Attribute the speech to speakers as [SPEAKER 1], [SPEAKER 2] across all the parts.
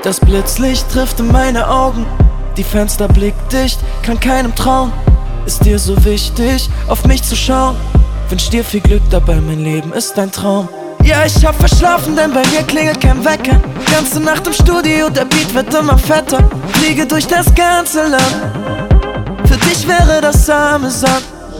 [SPEAKER 1] Das Blitzlicht trifft in meine Augen, die Fenster blickdicht, kann keinem trauen. Ist dir so wichtig, auf mich zu schauen? Wünsch dir viel Glück dabei, mein Leben ist ein Traum. Ja, ich hab verschlafen, denn bei mir klingelt kein Wecker. Ganze Nacht im Studio, der Beat wird immer fetter. Fliege durch das ganze Land, für dich wäre das Amüsant.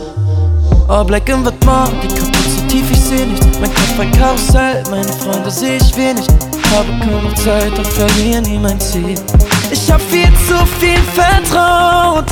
[SPEAKER 1] All black and Vêtements, die Kapuze so tief, ich seh nichts. Mein Kopf ein Karussell, meine Freunde seh ich wenig. Habe kaum noch Zeit, doch verliere nie mein Ziel. Ich hab viel zu viel vertraut.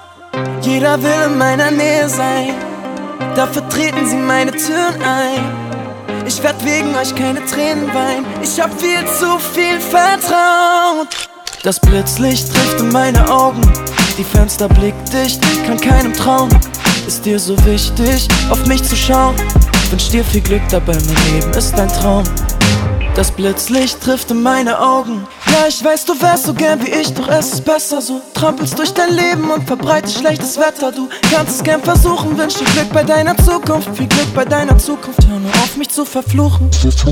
[SPEAKER 1] Jeder will in meiner Nähe sein, dafür treten sie meine Türen ein. Ich werd wegen euch keine Tränen weinen. Ich hab viel zu viel vertraut. Das Blitzlicht trifft in meine Augen, die Fenster blickdicht, kann keinem trauen. Ist dir so wichtig, auf mich zu schauen? Wünsch dir viel Glück dabei, mein Leben ist ein Traum. Das Blitzlicht trifft in meine Augen. Ja, ich weiß, du wärst so gern wie ich, doch es ist besser so. Trampelst durch dein Leben und verbreitest schlechtes Wetter. Du kannst es gern versuchen, wünsch dir Glück bei deiner Zukunft. Viel Glück bei deiner Zukunft, hör nur auf mich zu verfluchen.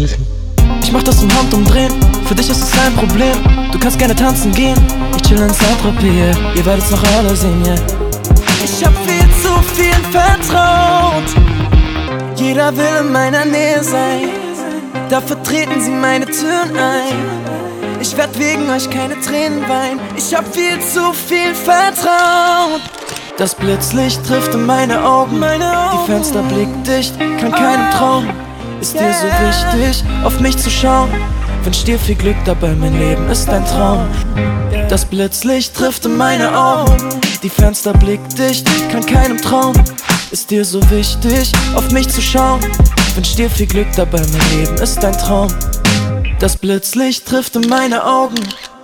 [SPEAKER 1] Ich mach das im Handumdrehen, für dich ist es ein Problem. Du kannst gerne tanzen gehen, ich chill in Saint-Tropez, ihr werdet's noch alle sehen, yeah. Ich hab viel zu viel vertraut. Jeder will in meiner Nähe sein, dafür treten sie meine Türen ein. Ich werd wegen euch keine Tränen weinen. Ich hab viel zu viel vertraut. Das Blitzlicht trifft in meine Augen, die Fenster blickdicht, kann keinem trauen. Ist dir so wichtig, auf mich zu schauen? Wünsch dir viel Glück dabei, mein Leben ist ein Traum. Das Blitzlicht trifft in meine Augen, die Fenster blickdicht, kann keinem trauen. Ist dir so wichtig, auf mich zu schauen? Wünsch dir viel Glück dabei, mein Leben ist ein Traum. Das Blitzlicht trifft in meine Augen.